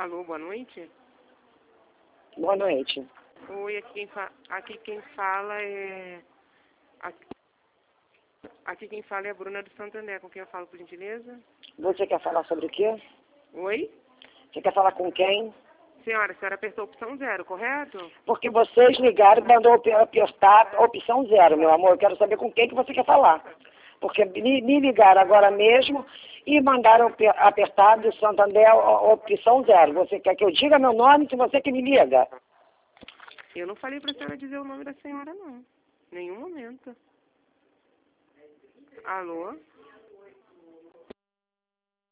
Alô, boa noite. Boa noite. Oi, aqui quem fala é... Aqui quem fala é a Bruna do Santander. Com quem eu falo, por gentileza? Você quer falar sobre o quê? Oi? Você quer falar com quem? Senhora, a senhora apertou a opção 0, correto? Porque vocês ligaram e mandou apertar a opção 0, meu amor. Eu quero saber com quem que você quer falar. Porque me ligaram agora mesmo e mandaram apertar do Santander a opção 0. Você quer que eu diga meu nome se você que me liga? Eu não falei pra senhora dizer o nome da senhora, não. Nenhum momento. Alô?